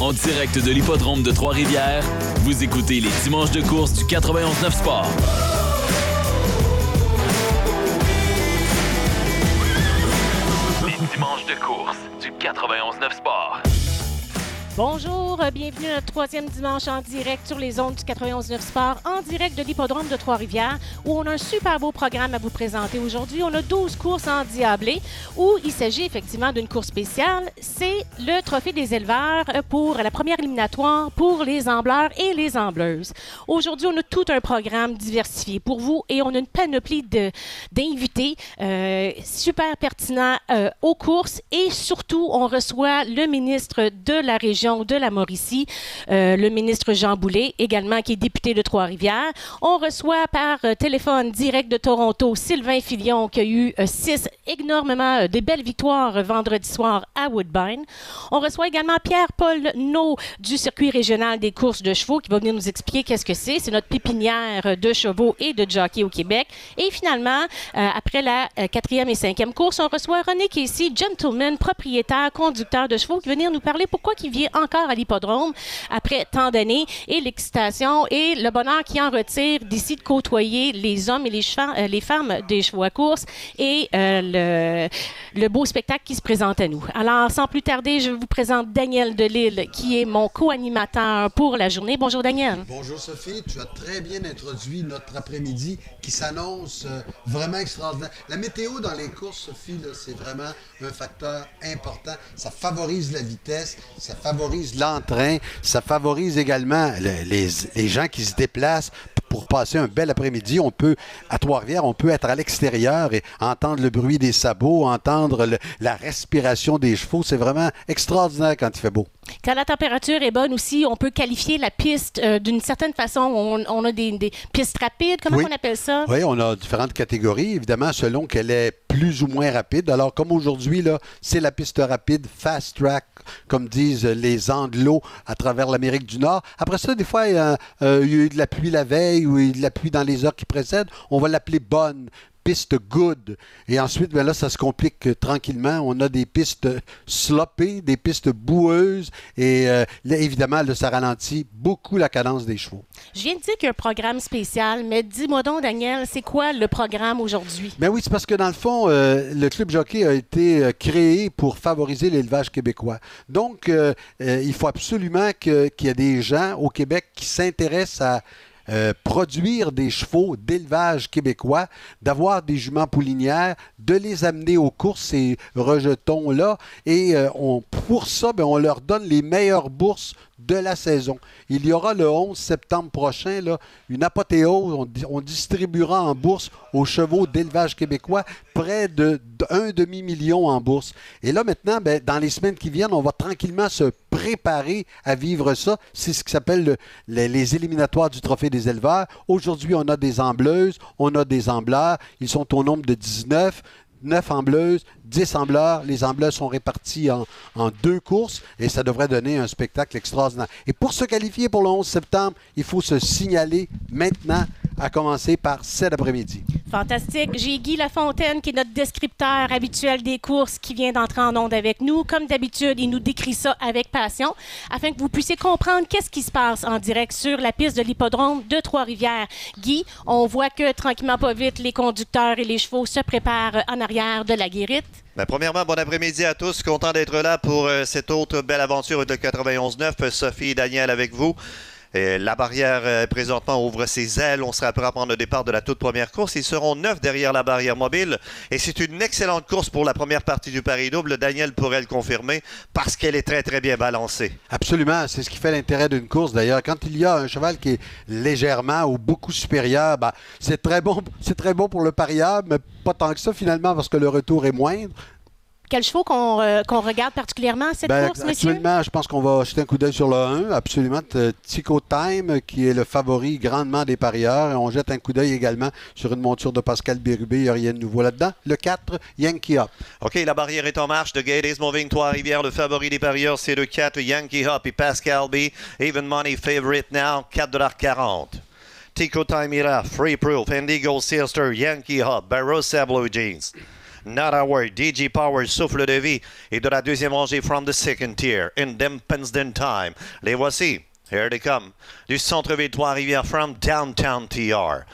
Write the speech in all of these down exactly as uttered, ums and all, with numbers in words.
En direct de l'hippodrome de Trois-Rivières, vous écoutez les dimanches de course du quatre-vingt-onze neuf Sport. Les dimanches de course du quatre-vingt-onze neuf Sport. Bonjour, bienvenue à notre troisième dimanche en direct sur les ondes du quatre-vingt-onze neuf Sport, en direct de l'hippodrome de Trois-Rivières, où on a un super beau programme à vous présenter aujourd'hui. On a douze courses endiablées, où il s'agit effectivement d'une course spéciale. C'est le Trophée des éleveurs pour la première éliminatoire pour les ambleurs et les ambleuses. Aujourd'hui, on a tout un programme diversifié pour vous et on a une panoplie de, d'invités euh, super pertinents euh, aux courses et surtout, on reçoit le ministre de la Région de la Mauricie, euh, le ministre Jean Boulet, également qui est député de Trois-Rivières. On reçoit par euh, téléphone direct de Toronto Sylvain Filion qui a eu euh, six énormément euh, de belles victoires euh, vendredi soir à Woodbine. On reçoit également Pierre-Paul Naud du circuit régional des courses de chevaux qui va venir nous expliquer qu'est-ce que c'est. C'est notre pépinière de chevaux et de jockeys au Québec. Et finalement, euh, après la euh, quatrième et cinquième course, on reçoit René Casey, gentleman, propriétaire, conducteur de chevaux, qui va venir nous parler pourquoi il vient encore à l'hippodrome après tant d'années et l'excitation et le bonheur qui en retire d'ici de côtoyer les hommes et les, chevaux, euh, les femmes des chevaux à course et euh, le, le beau spectacle qui se présente à nous. Alors, sans plus tarder, je vous présente Daniel Delisle qui est mon co-animateur pour la journée. Bonjour Daniel. Bonjour Sophie, tu as très bien introduit notre après-midi qui s'annonce euh, vraiment extraordinaire. La météo dans les courses, Sophie, là, c'est vraiment un facteur important. Ça favorise la vitesse, ça favorise l'entrain, ça favorise également le, les, les gens qui se déplacent pour passer un bel après-midi. On peut, à Trois-Rivières, on peut être à l'extérieur et entendre le bruit des sabots, entendre le, la respiration des chevaux. C'est vraiment extraordinaire quand il fait beau. Quand la température est bonne aussi, on peut qualifier la piste euh, d'une certaine façon. On, on a des, des pistes rapides, comment oui. on appelle ça? Oui, on a différentes catégories, évidemment, selon qu'elle est plus ou moins rapide. Alors, comme aujourd'hui, là, c'est la piste rapide, fast track, comme disent les Anglos à travers l'Amérique du Nord. Après ça, des fois, il y a, euh, il y a eu de la pluie la veille ou de la pluie dans les heures qui précèdent. On va l'appeler bonne. Piste good. Et ensuite, bien là, ça se complique euh, tranquillement. On a des pistes sloppées, des pistes boueuses. Et euh, là, évidemment, là, ça ralentit beaucoup la cadence des chevaux. Je viens de dire qu'il y a un programme spécial, mais dis-moi donc, Daniel, c'est quoi le programme aujourd'hui? Bien oui, c'est parce que dans le fond, euh, le Club Jockey a été euh, créé pour favoriser l'élevage québécois. Donc, euh, euh, il faut absolument que, qu'il y ait des gens au Québec qui s'intéressent à Euh, produire des chevaux d'élevage québécois, d'avoir des juments poulinières, de les amener aux courses, ces rejetons-là. Et euh, on, pour ça, bien, on leur donne les meilleures bourses de la saison. Il y aura le onze septembre prochain là, une apothéose. On, on distribuera en bourse aux chevaux d'élevage québécois près de, d'un demi-million en bourse. Et là, maintenant, bien, dans les semaines qui viennent, on va tranquillement se préparer à vivre ça. C'est ce qui s'appelle le, les, les éliminatoires du Trophée des éleveurs. Aujourd'hui, on a des ambleuses, on a des ambleurs. Ils sont au nombre de dix-neuf. neuf ambleuses, dix ambleurs. Les ambleurs sont répartis en, en deux courses et ça devrait donner un spectacle extraordinaire. Et pour se qualifier pour le onze septembre, il faut se signaler maintenant, à commencer par cet après-midi. Fantastique. J'ai Guy Lafontaine, qui est notre descripteur habituel des courses, qui vient d'entrer en onde avec nous. Comme d'habitude, il nous décrit ça avec passion, afin que vous puissiez comprendre qu'est-ce qui se passe en direct sur la piste de l'hippodrome de Trois-Rivières. Guy, on voit que tranquillement pas vite, les conducteurs et les chevaux se préparent en arrière de la guérite. Ben, premièrement, bon après-midi à tous. Content d'être là pour euh, cette autre belle aventure de quatre-vingt-onze neuf. Sophie et Daniel avec vous. Et la barrière, euh, présentement, ouvre ses ailes. On sera prêt à prendre le départ de la toute première course. Ils seront neuf derrière la barrière mobile. Et c'est une excellente course pour la première partie du Paris-Double. Daniel pourrait le confirmer parce qu'elle est très, très bien balancée. Absolument. C'est ce qui fait l'intérêt d'une course, d'ailleurs. Quand il y a un cheval qui est légèrement ou beaucoup supérieur, ben, c'est très bon, c'est très bon pour le pariable, mais pas tant que ça, finalement, parce que le retour est moindre. Quel chevaux qu'on, euh, qu'on regarde particulièrement cette ben, course, monsieur? Actuellement, je pense qu'on va jeter un coup d'œil sur le un. Absolument. Tico Time, qui est le favori grandement des parieurs. Et on jette un coup d'œil également sur une monture de Pascal Bérubé. Il n'y a rien de nouveau là-dedans. Le quatre, Yankee Hop. OK, la barrière est en marche. The Gate is moving. Trois-Rivières, le favori des parieurs, c'est le quatre, Yankee Hop et Pascal B. Even Money favorite now, quatre dollars quarante. Tico Time est là. Free Proof, Indigo Sister, Yankee Hop, Barossa Blue Jeans. Not a word. D G Power, souffle de vie. Et de la deuxième rangée, from the second tier, Independence Time. Les voici. Here they come. Du centre-ville Trois-Rivières from downtown T R.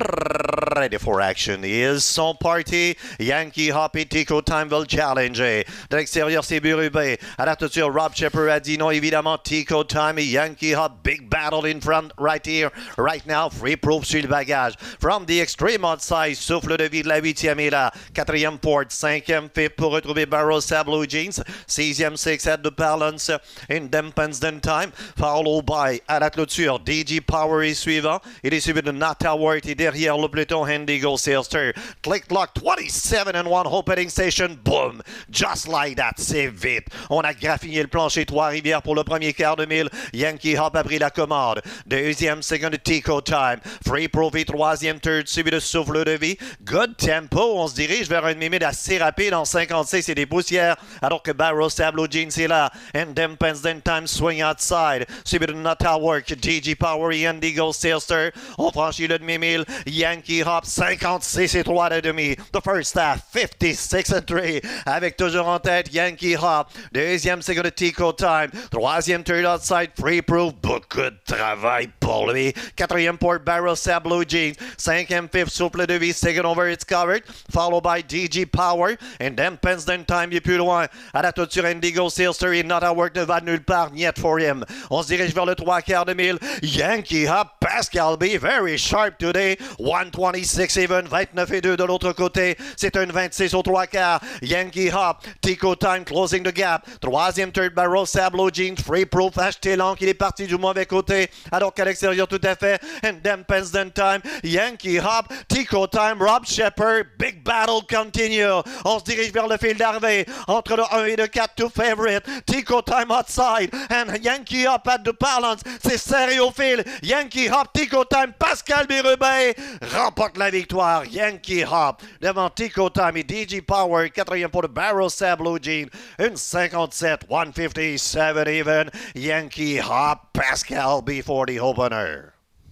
Ready for action is son party. Yankee Hop et Tico Time veulent challenger. De l'extérieur, c'est Burubé. À la toiture, Rob Shepard a dit non, évidemment, Tico Time et Yankee Hop. Big battle in front right here, right now. Free proof sur le bagage. From the extreme outside, souffle de vie de la huitième est là. Quatrième port, cinquième fifth pour retrouver Barrow Blue Jeans. Sixième six at the balance. Independence Time. Follow by à la clôture. D G Power est suivant. Il est suivi de Not Howard et derrière le peloton Indigo Sailster. Click Lock twenty-seven and one opening station. Boom! Just like that. C'est vite. On a graffiné le plancher Trois-Rivières pour le premier quart de mille. Yankee Hop a pris la commande. Deuxième second Tico Time. Free Profit troisième third suivi de souffle de vie. Good tempo. On se dirige vers une limite assez rapide en cinquante-six et des poussières alors que Barrow Blue Jeans est là. Independence Time swing outside. Suivi de Not Work. D G Power et Indigo Sailster. On franchit le demi-mille. Yankee Hop cinquante-six et trois de demi. The first half fifty-six and three. Avec toujours en tête Yankee Hop. Deuxième second Tico Time. Troisième third outside Free Proof. Beaucoup de travail pour lui. Quatrième port Barrow Blue Jeans. Cinquième fifth souffle de vie. Second over it's covered. Followed by D G Power. Independence Time il est plus loin. À la toiture Indigo Sailster et Not a Work ne va nulle part. Niet for him. On se dirige vers le trois quarts de mille. Yankee Hop. Pascal B. Very sharp today. one twenty-six even. vingt-neuf et deux de l'autre côté. C'est un vingt-six au trois quarts. Yankee Hop. Tico Time closing the gap. Troisième third Barrow Blue Jeans. Free Proof acheté l'an qu'il est parti du mauvais côté. Alors qu'à l'extérieur tout à fait. Independence Time. Yankee Hop. Tico Time. Rob Shepard. Big battle continue. On se dirige vers le fil d'arrivée. Entre le un et le quatre to favorite. Tico Time outside. And Yankee Hop at the balance. C'est serré au fil. Yankee Hop. Tico Time. Pascal Birubin remporte la victoire. Yankee Hop devant Tico Time et D G Power. Quatrième pour le Barrow Blue Jean. Une cinquante-sept. one fifty-seven even. Yankee Hop. Pascal B for the opener.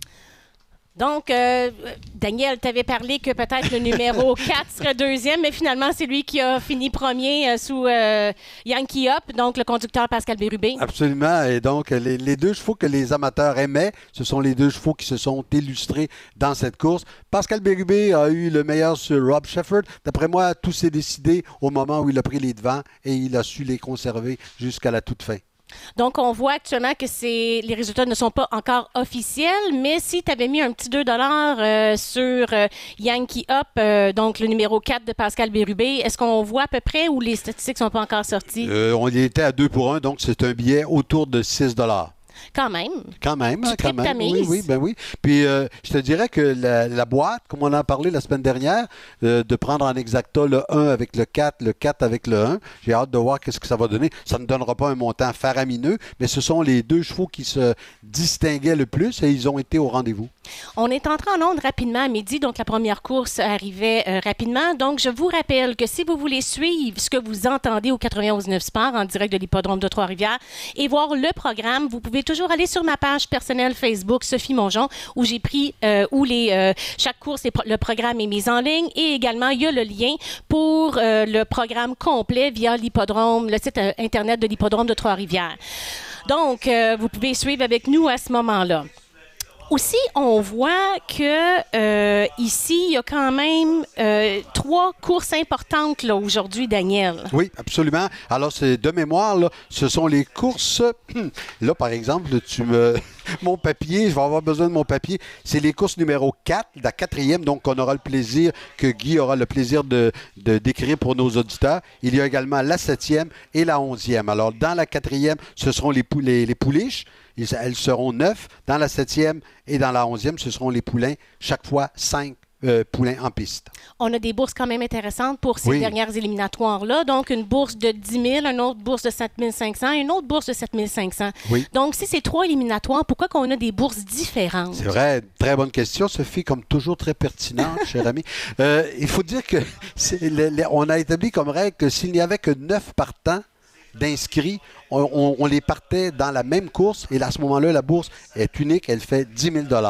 Donc, euh, Daniel, tu avais parlé que peut-être le numéro quatre serait deuxième, mais finalement, c'est lui qui a fini premier euh, sous euh, Yankee Hop, donc le conducteur Pascal Bérubé. Absolument. Et donc, les, les deux chevaux que les amateurs aimaient, ce sont les deux chevaux qui se sont illustrés dans cette course. Pascal Bérubé a eu le meilleur sur Rob Shepard. D'après moi, tout s'est décidé au moment où il a pris les devants et il a su les conserver jusqu'à la toute fin. Donc, on voit actuellement que c'est, les résultats ne sont pas encore officiels, mais si tu avais mis un petit deux dollars euh, sur euh, Yankee Hop, euh, donc le numéro quatre de Pascal Bérubé, est-ce qu'on voit à peu près où les statistiques ne sont pas encore sorties? Euh, on y était à deux pour un, donc c'est un billet autour de six dollars. Quand même. Quand même, tu quand même. Ta mise. Oui, oui, ben oui. Puis euh, je te dirais que la, la boîte, comme on en a parlé la semaine dernière, euh, de prendre en exacta le un avec le quatre, le quatre avec le un, j'ai hâte de voir qu'est-ce que ça va donner. Ça ne donnera pas un montant faramineux, mais ce sont les deux chevaux qui se distinguaient le plus et ils ont été au rendez-vous. On est entré en onde rapidement à midi, donc la première course arrivait euh, rapidement. Donc, je vous rappelle que si vous voulez suivre ce que vous entendez au quatre-vingt-onze neuf Sport en direct de l'hippodrome de Trois-Rivières et voir le programme, vous pouvez toujours aller sur ma page personnelle Facebook, Sophie Mongeon, où j'ai pris, euh, où les, euh, chaque course, est, le programme est mis en ligne et également, il y a le lien pour euh, le programme complet via l'hippodrome, le site euh, Internet de l'hippodrome de Trois-Rivières. Donc, euh, vous pouvez suivre avec nous à ce moment-là. Aussi, on voit que euh, ici, il y a quand même euh, trois courses importantes là, aujourd'hui, Daniel. Oui, absolument. Alors, c'est de mémoire, là, ce sont les courses. Là, par exemple, tu me. Mon papier, je vais avoir besoin de mon papier. C'est les courses numéro quatre, la quatrième, donc on aura le plaisir, que Guy aura le plaisir de, de décrire pour nos auditeurs. Il y a également la septième et la onzième. Alors, dans la quatrième, ce seront les, pou- les, les pouliches. Ils, elles seront neuf. Dans la septième et dans la onzième, ce seront les poulains. Chaque fois, cinq euh, poulains en piste. On a des bourses quand même intéressantes pour ces oui. dernières éliminatoires-là. Donc, une bourse de dix mille, une autre bourse de sept mille cinq cents, une autre bourse de sept mille cinq cents. Oui. Donc, si c'est trois éliminatoires, pourquoi qu'on a des bourses différentes? C'est vrai. Très bonne question, Sophie, comme toujours très pertinente, cher ami. Euh, il faut dire que c'est, le, le, on a établi comme règle que s'il n'y avait que neuf partants d'inscrits, on, on, on les partait dans la même course et à ce moment-là, la bourse est unique, elle fait dix mille dollars.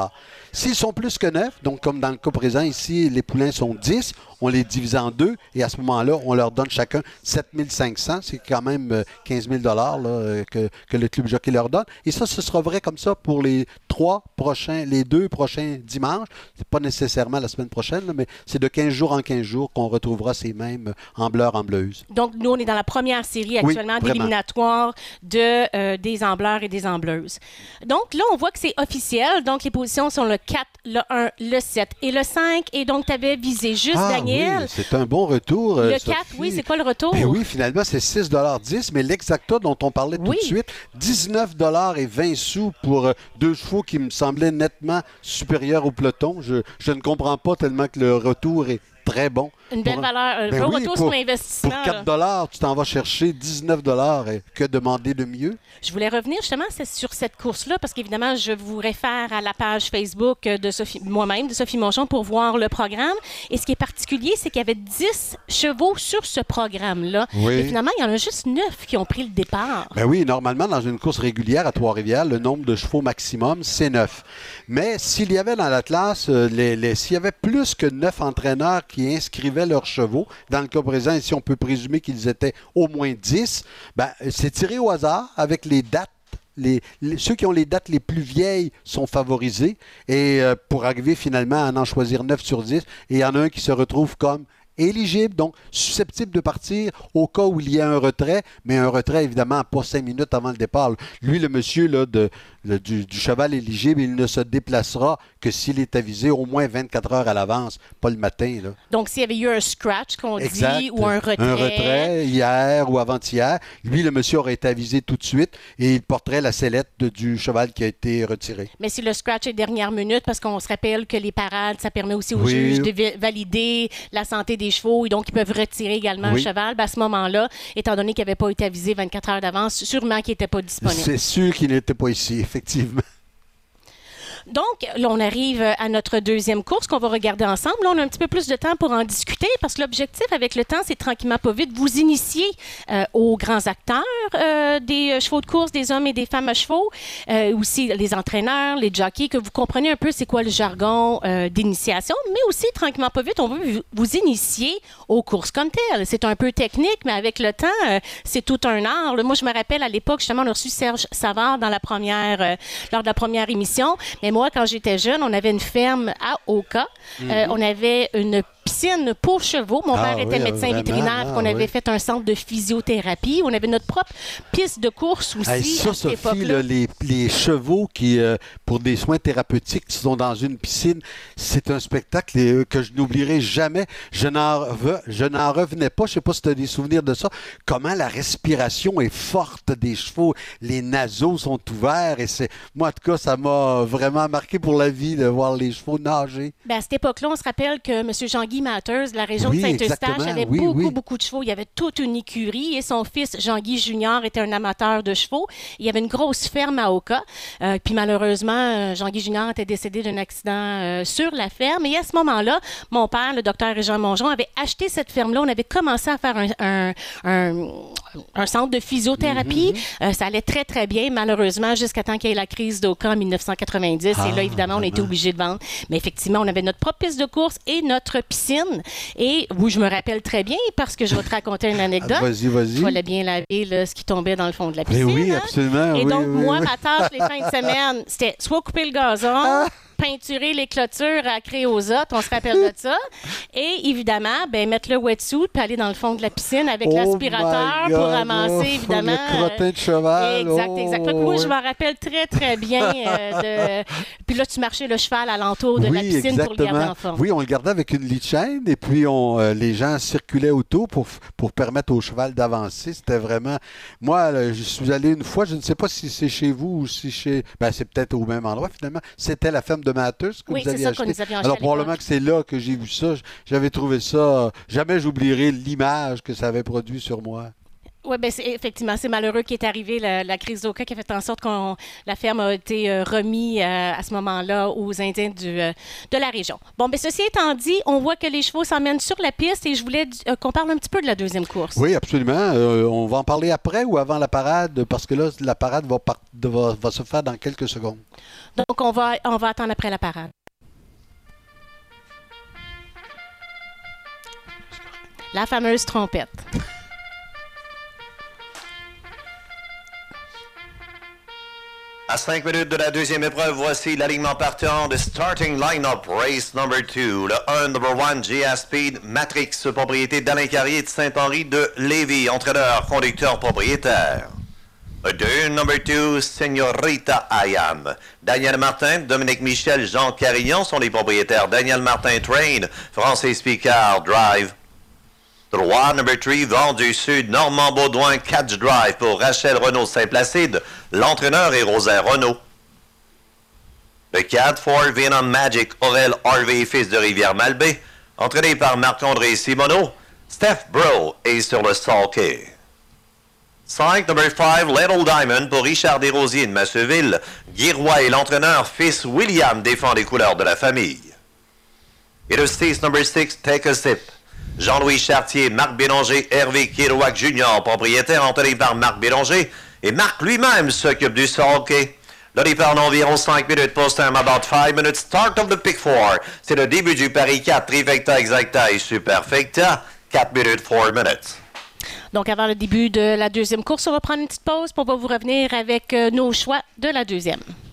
S'ils sont plus que neuf, donc comme dans le cas présent ici, les poulains sont dix, on les divise en deux et à ce moment-là, on leur donne chacun sept mille cinq cents. C'est quand même quinze mille dollars là, que, que le Club Jockey leur donne. Et ça, ce sera vrai comme ça pour les trois prochains, les deux prochains dimanches. C'est pas nécessairement la semaine prochaine, là, mais c'est de quinze jours en quinze jours qu'on retrouvera ces mêmes ambleurs, ambleuses. Donc, nous, on est dans la première série actuellement oui, d'éliminatoires de, euh, des ambleurs et des ambleuses. Donc, là, on voit que c'est officiel. Donc, les positions sont le quatre, le un, le sept et le cinq. Et donc, tu avais visé juste ah, Daniel. Oui, c'est un bon retour. Le euh, quatre, oui, c'est quoi le retour? Ben oui, finalement, c'est six dollars dix, mais l'exacta dont on parlait tout oui. de suite, dix-neuf dollars vingt pour euh, deux chevaux qui me semblaient nettement supérieurs au peloton. Je, je ne comprends pas tellement que le retour est très bon. Une belle pour valeur, un ben beau oui, retour pour, sur l'investissement. Pour quatre dollars, tu t'en vas chercher dix-neuf dollars. Que demander de mieux? Je voulais revenir justement sur cette course-là parce qu'évidemment, je vous réfère à la page Facebook de Sophie, moi-même, de Sophie Monchon, pour voir le programme. Et ce qui est particulier, c'est qu'il y avait dix chevaux sur ce programme-là. Oui. Et finalement, il y en a juste neuf qui ont pris le départ. Ben oui, normalement, dans une course régulière à Trois-Rivières, le nombre de chevaux maximum, c'est neuf. Mais s'il y avait dans l'Atlas, euh, les, les, s'il y avait plus que neuf entraîneurs qui inscrivaient leurs chevaux, dans le cas présent, ici, on peut présumer qu'ils étaient au moins dix, ben, c'est tiré au hasard avec les dates. Les, les, ceux qui ont les dates les plus vieilles sont favorisés et euh, pour arriver finalement à en choisir neuf sur dix, et il y en a un qui se retrouve comme éligible, donc susceptible de partir au cas où il y a un retrait, mais un retrait évidemment pas cinq minutes avant le départ. Lui, le monsieur là, de, le, du, du cheval éligible, il ne se déplacera que s'il est avisé au moins vingt-quatre heures à l'avance, pas le matin. Là. Donc, s'il y avait eu un scratch, qu'on exact. dit, ou un retrait. Un retrait hier ou avant-hier, lui, le monsieur aurait été avisé tout de suite et il porterait la sellette de, du cheval qui a été retiré. Mais si le scratch est dernière minute, parce qu'on se rappelle que les parades, ça permet aussi aux oui. juges de valider la santé des chevaux et donc ils peuvent retirer également oui. un cheval. Ben à ce moment-là, étant donné qu'il n'avait pas été avisé vingt-quatre heures d'avance, sûrement qu'il n'était pas disponible. C'est sûr qu'il n'était pas ici, effectivement. Donc, là, on arrive à notre deuxième course qu'on va regarder ensemble. Là, on a un petit peu plus de temps pour en discuter parce que l'objectif avec le temps, c'est tranquillement pas vite vous initier euh, aux grands acteurs euh, des chevaux de course, des hommes et des femmes à chevaux, euh, aussi les entraîneurs, les jockeys, que vous compreniez un peu c'est quoi le jargon euh, d'initiation, mais aussi, tranquillement pas vite, on veut vous initier aux courses comme telles. C'est un peu technique, mais avec le temps, euh, c'est tout un art. Là, moi, je me rappelle à l'époque, justement, on a reçu Serge Savard dans la première, euh, lors de la première émission, mais moi, quand j'étais jeune, on avait une ferme à Oka. Mm-hmm. Euh, on avait une piscine pour chevaux. Mon ah, père était oui, médecin vraiment? vétérinaire. Ah, on avait oui. fait un centre de physiothérapie. On avait notre propre piste de course aussi. Hey, ça, à cette Sophie, là, les, les chevaux qui, euh, pour des soins thérapeutiques, qui sont dans une piscine, c'est un spectacle euh, que je n'oublierai jamais. Je n'en, re, je n'en revenais pas. Je ne sais pas si tu as des souvenirs de ça. Comment la respiration est forte des chevaux. Les naseaux sont ouverts. Et c'est, moi, en tout cas, ça m'a vraiment marqué pour la vie de voir les chevaux nager. Bien, à cette époque-là, on se rappelle que M. Jean-Guy Matters, de la région oui, de Saint-Eustache, avait oui, beaucoup, oui. beaucoup de chevaux. Il y avait toute une écurie et son fils, Jean-Guy Junior, était un amateur de chevaux. Il y avait une grosse ferme à Oka. Euh, puis malheureusement, Jean-Guy Junior était décédé d'un accident euh, sur la ferme. Et à ce moment-là, mon père, le docteur Régent Mongeon, avait acheté cette ferme-là. On avait commencé à faire un, un, un, un centre de physiothérapie. Mm-hmm. Euh, ça allait très, très bien, malheureusement, jusqu'à temps qu'il y ait la crise d'Oka en dix-neuf cent quatre-vingt-dix. Ah, et là, évidemment, on a été obligé de vendre. Mais effectivement, on avait notre propre piste de course et notre piscine. Et oui, je me rappelle très bien parce que je vais te raconter une anecdote. Ah, vas-y, vas-y. Je vais bien laver là, ce qui tombait dans le fond de la piscine. Mais oui, hein? absolument. Et oui, donc, oui, moi, oui. ma tâche les fins de semaine, c'était soit couper le gazon, ah! peinturer les clôtures à créosote, on se rappelle de ça. Et évidemment, ben, mettre le wetsuit puis aller dans le fond de la piscine avec oh l'aspirateur pour ramasser, oh, évidemment. Le crottin de cheval. Exact, oh, exact. Fait que moi, je m'en rappelle très, très bien. Euh, de... Puis là, tu marchais le cheval alentour de oui, la piscine exactement. pour le garder en forme. Oui, on le gardait avec une lit de chaîne et puis on, euh, les gens circulaient autour pour, pour permettre au cheval d'avancer. C'était vraiment... Moi, là, je suis allé une fois, je ne sais pas si c'est chez vous ou si chez... Ben, c'est peut-être au même endroit, finalement. C'était la ferme de Matters que oui, vous aviez acheté. Nous avions Alors, acheté probablement que c'est là que j'ai vu ça. J'avais trouvé ça... Jamais j'oublierai l'image que ça avait produit sur moi. Oui, bien, c'est, effectivement, c'est malheureux qu'il est arrivé la, la crise d'Oka qui a fait en sorte que la ferme a été euh, remise euh, à ce moment-là aux Indiens du, euh, de la région. Bon, bien, ceci étant dit, on voit que les chevaux s'emmènent sur la piste et je voulais euh, qu'on parle un petit peu de la deuxième course. Oui, absolument. Euh, on va en parler après ou avant la parade parce que là, la parade va, par- va, va se faire dans quelques secondes. Donc, on va, on va attendre après la parade. La fameuse trompette. À cinq minutes de la deuxième épreuve, voici l'alignement partant de Starting Line-Up Race number two. Le un, number one, G A Speed Matrix, propriété d'Alain Carrier de Saint-Henri de Lévis, entraîneur, conducteur, propriétaire. Le deux, number two, Señorita I Am. Daniel Martin, Dominique Michel, Jean Carignan sont les propriétaires. Daniel Martin Train, Francis Picard Drive. trois, number three, Vent du Sud, Normand Baudouin, Catch Drive pour Rachel Renaud Saint-Placide. L'entraîneur est Rosin Renaud. Le quatre, four, Venom Magic, Aurel Harvey, fils de Rivière-Malbaie. Entraîné par Marc-André Simoneau. Steph Bro est sur le sulky. cinq, number five, Little Diamond pour Richard Desrosiers de Masseville. Guy Roy est l'entraîneur, fils William défend les couleurs de la famille. Et le six, number six, Take a Sip. Jean-Louis Chartier, Marc Bélanger, Hervé Kérouac Junior, propriétaire entraîné par Marc Bélanger. Et Marc lui-même s'occupe du sulky. Le départ d'environ cinq minutes, post time about five minutes, start of the pick four. C'est le début du pari quatre, trifecta exacta et superfecta, quatre minutes, four minutes. Donc, avant le début de la deuxième course, on va prendre une petite pause pour vous revenir avec euh, nos choix de la deuxième.